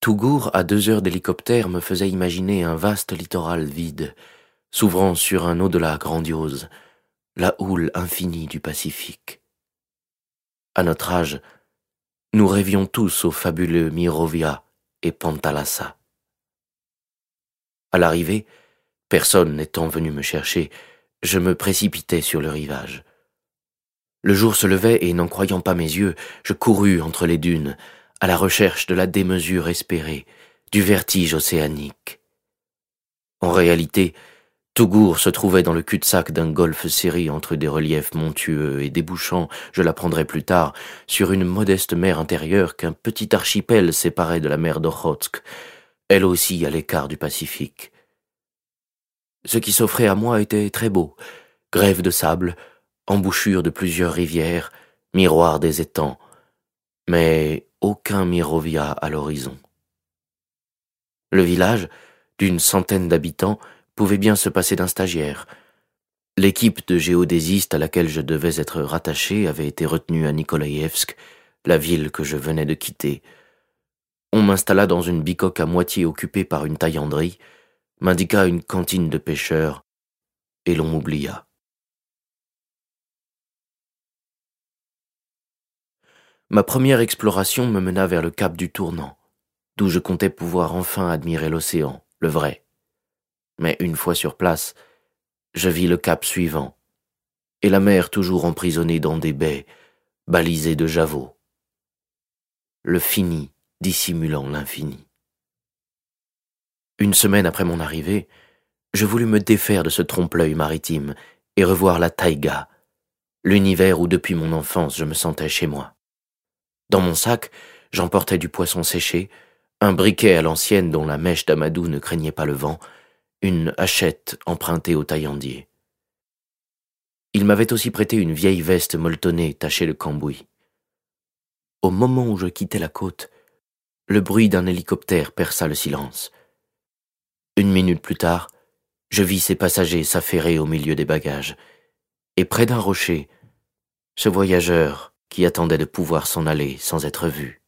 Tougour, à 2 heures d'hélicoptère, me faisait imaginer un vaste littoral vide, s'ouvrant sur un au-delà grandiose, la houle infinie du Pacifique. À notre âge, nous rêvions tous aux fabuleux Mirovia et Pantalassa. À l'arrivée, personne n'étant venu me chercher, je me précipitai sur le rivage. Le jour se levait et, n'en croyant pas mes yeux, je courus entre les dunes, à la recherche de la démesure espérée, du vertige océanique. En réalité, Tougour se trouvait dans le cul-de-sac d'un golfe serré entre des reliefs montueux et débouchant, je l'apprendrai plus tard, sur une modeste mer intérieure qu'un petit archipel séparait de la mer d'Okhotsk, elle aussi à l'écart du Pacifique. Ce qui s'offrait à moi était très beau, grève de sable, embouchure de plusieurs rivières, miroir des étangs, mais aucun Mirovia à l'horizon. Le village, d'une centaine d'habitants, pouvait bien se passer d'un stagiaire. L'équipe de géodésistes à laquelle je devais être rattaché avait été retenue à Nikolaïevsk, la ville que je venais de quitter. On m'installa dans une bicoque à moitié occupée par une taillanderie, m'indiqua une cantine de pêcheurs, et l'on m'oublia. Ma première exploration me mena vers le cap du Tournant, d'où je comptais pouvoir enfin admirer l'océan, le vrai. Mais une fois sur place, je vis le cap suivant, et la mer toujours emprisonnée dans des baies, balisées de javots. Le fini dissimulant l'infini. Une semaine après mon arrivée, je voulus me défaire de ce trompe-l'œil maritime et revoir la taïga, l'univers où depuis mon enfance je me sentais chez moi. Dans mon sac, j'emportais du poisson séché, un briquet à l'ancienne dont la mèche d'amadou ne craignait pas le vent, une hachette empruntée au taillandier. Il m'avait aussi prêté une vieille veste molletonnée tachée de cambouis. Au moment où je quittais la côte, le bruit d'un hélicoptère perça le silence. 1 minute plus tard, je vis ses passagers s'affairer au milieu des bagages, et près d'un rocher, ce voyageur qui attendait de pouvoir s'en aller sans être vu.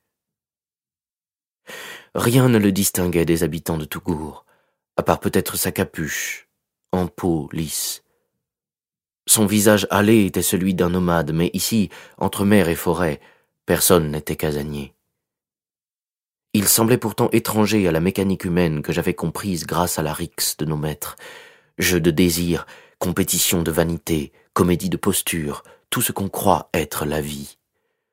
Rien ne le distinguait des habitants de Tougour, à part peut-être sa capuche, en peau lisse. Son visage hâlé était celui d'un nomade, mais ici, entre mer et forêt, personne n'était casanier. Il semblait pourtant étranger à la mécanique humaine que j'avais comprise grâce à la rixe de nos maîtres. Jeu de désir, compétition de vanité, comédie de posture, tout ce qu'on croit être la vie.